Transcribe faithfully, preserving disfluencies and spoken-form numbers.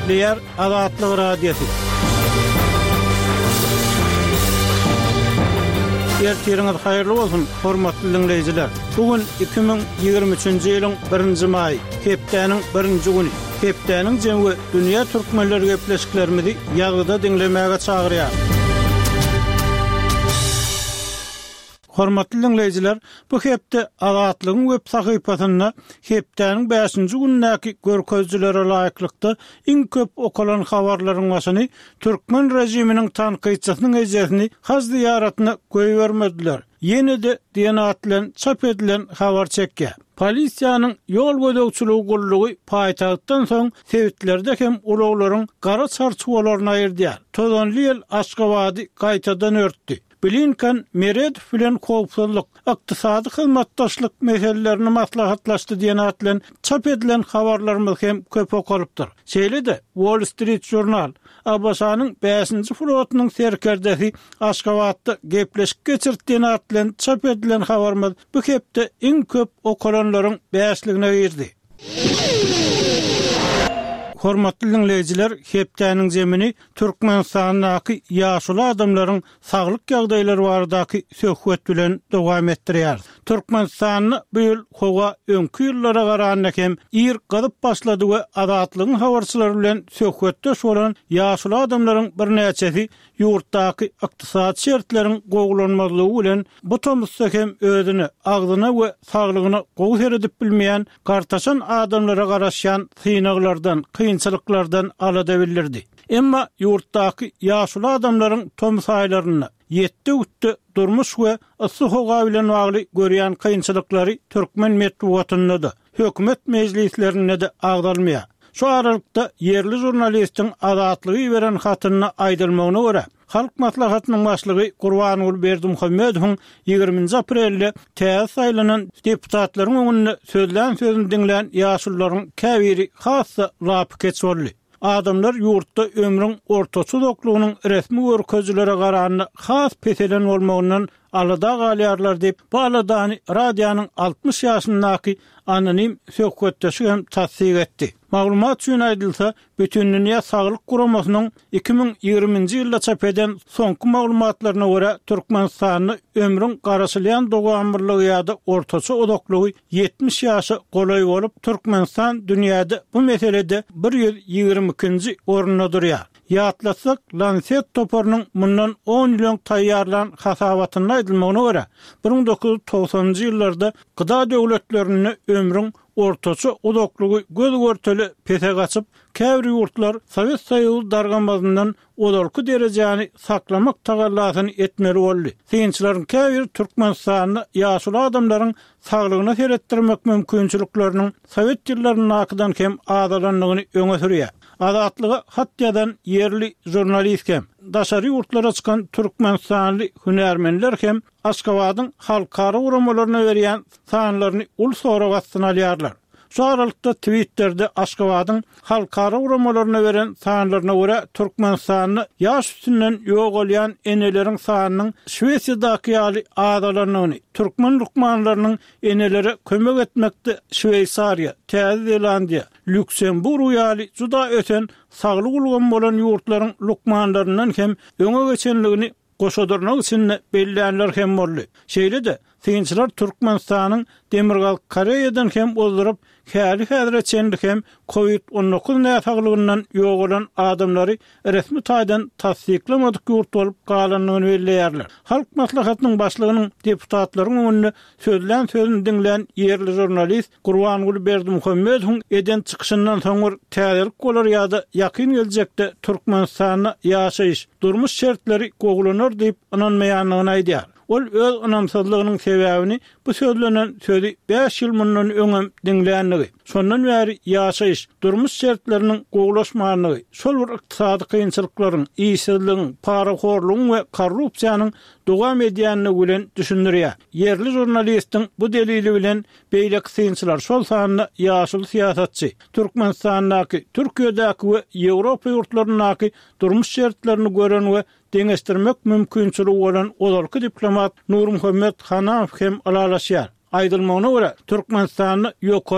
Nükleer Azatlyk Radiosu. Ertiriniz hayırlı olsun, hormatly dinleyijiler. Bugün iki bin ýygrimi üçinji ýylyň birinji maý, hepdeniň birinji güni. Hepdeniň jemgy dünýä türkmenleri gepleşiklerimizi ýagda dinlemäge çagyrýar. Hormatly dinleyijiler, bu hepde Azatlygyň web sahypasyna hepdeniň beşinji günnäki görkezjilere laýyklykda iň köp okalan habarlaryň başyny türkmen rejiminiň tanqyçysynyň ejesini hazdy ýaratyna goýbermediler. Ýene de diýenat bilen çap edilen habar çekkä. Polisiýanyň ýol gödäwçiligi gullugy paýtagtdan soň sewitlerde hem ulaglaryň gara çarçuwalaryna aýyrdyar. Tozanly ýyl Aşgabaty gaýtadan örtdi. Blinken Mered filan howpsuzlyk, ykdysady hyzmatdaşlyk meselelerini maslahatlaşdy diýenat bilen çap edilen habarlarymyz hem köp okalypdyr. Şeýle-de Wall Street Journal Abbasanyň beşinji flotynyň serkerdesi Aşgabatda gepleşik geçirdiğini atlan çap edilen habarymyz bu hepde iň köp okalanlaryň beşligine girdi. Hormatly dinleyijiler, hepdeniň jemini Türkmenistanyňky ýaşuly adamlaryň saglyk ýagdaýlary baradaky söhbet bilen dowam etdirýär. Türkmenistanyň bu ýyl howa öňkü ýyllara garaňda hem ýer gadyp başlady we azatlygyň habarçylary bilen söhbetde bolan ýaşuly adamlaryň bir näçesi ýurtdaky ykdysady şertleriň gowulanmalygy bilen bu tomuzda hem özüni, agdyny we saglygyny gowy edip bilmeýän gartaşan adamlara garaşan synaglardan, kynçylyklardan alada bildirdi. Emma ýurtdaky ýaşuly adamlaryň tomsaýlaryny ýetdi utdy durmuş we ysy howa bilen bagly görýän kynçylyklary türkmen medeniýetinde, hökümet mejlislerinde de agdalmaýar. Şu aralykda yerli jurnalistiň azatlygy beren hatyny aýdylmagyna görä, Halk maslahatynyň başlygy Gurbanyl Berdimuhammedowyň ýygrimiňji aprelde täze saýlanan deputatlaryň öňünde sözlän sözüni dinleýän ýaşullaryň käbiri hassa lap keçboldy. Adamlar ýurtda ömrüň ortaçy doklugynyň resmi görkezjilere garanyna has peselen bolmagyndan alada galýarlar diýip bu aladany radionyň altmış ýaşyndaky anonim söhbetdeşi hem tasdik etdi. Maglumat üçin aýdylsa, bütün dünýä saglyk guramasynyň iki bin ýygrimiňji ýylda çap eden soňky maglumatlaryna görä Türkmenistanyň ömrüň garaşylýan dogambyrlygy ýa-da ortaçy odaklygy ýetmiş ýaşy golay bolup Türkmenistan dünýäde bu meselede bir ýüz ýygrimi ikinji orunda durýar. Ýatlasak, Lancet toparynyň mundan on ýyl taýýarlan hasabatyna aýdylmagyna görä bir bin dokuz ýuz togsanjy ýyllarda gyda döwletlerini ömrüň ortaçy odaklygy göz görteli pese gaçyp, käbir ýurtlar Sowet Soýuzy dargamazyndan odalky derejäni saklamak tagallasyny etmeli boldy. Synçylaryň käbir Türkmenistanyň ýaşuly adamlaryň saglygyna seretdirmek mümkinçilikleriniň Sowet ýyllarynyň akydan hem adalanlygyny öňe sürýär. Azatlygy hatyadan yerli jurnalist hem daşary ýurtlara çykan türkmenistanly hünärmenler hem Aşgabatyň halkara uramalaryna berýän sanlaryny ul soragatsyna alýarlar. Şu aralykda Twitter'de Aşgabatyň halkara uramalaryna beren sanlaryna görä Türkmenistanyň ýaş üstünden ýok bolýan eneleriň sanynyň Şweýsiýadaky ýaly adalarnyny türkmen lukmanlarynyň eneleri kömek etmekde Şweýsariýa, Täze Zelandiýa, Lüksemburg ýaly juda öten saglyk ulgan bolan ýurtlaryň lukmanlaryndan hem öňe geçenligini goşadyrnak üçin belliler hem boldy. Şeýle-de synçylar Türkmenistanyň Demirgal Koreýadan hem boldurup häli häzire çendik hem covid on dokuz näsaglygyndan ýok bolan adamlary resmi taýdan tasdiklamadyk ýurt bolup galanlygyny belleýärler. Halk maslahatynyň başlygynyň deputatlaryň öňünde sözlän sözüni dinleýän yerli jurnalist Gurbanyl Berdimuhammedowyň eden çykyşyndan soň täzelik bolar ýa-da ýakyn geljekde Türkmenistanyň ýaşaýyş durmuş şertleri gowulanır diýip inanmaýanlygyny aýdýar. Ol öz anamsızlygynyň sebäbini bu sözlenen sözi beş ýyl mundan öňem dinleýänligi, şondan bäri ýaşaýyş durmuş şertleriniň gowulaşmagyny, şol bir ykdysady kynçylyklaryň, işsizligiň, paraxorlugyň we korrupsiýanyň dowam edýänligi bilen düşündirýär. Yerli jurnalistiň bu delili bilen beýle kynçylar şol sanyny ýaşuly siýasatçy, Türkmenistanyňky, Türkiýedäki we Ýewropa ýurtlarynyňky durmuş şertlerini gören we deňeşdirmek mümkinçiligi bolan odalky diplomat Nurmuhammed Hanaw hem alalaşýar. Aýdylmagyna görä Türkmenistanyň ýok